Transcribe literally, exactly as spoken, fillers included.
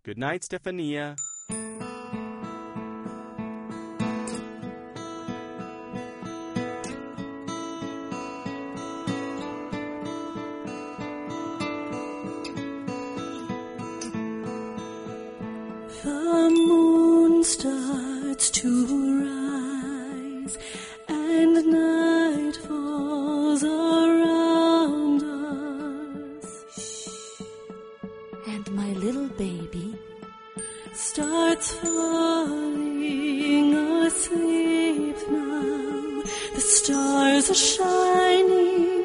Good night, Stephania. The moon starts to rise, and night falls around us. And my little baby starts falling asleep now. The stars are shining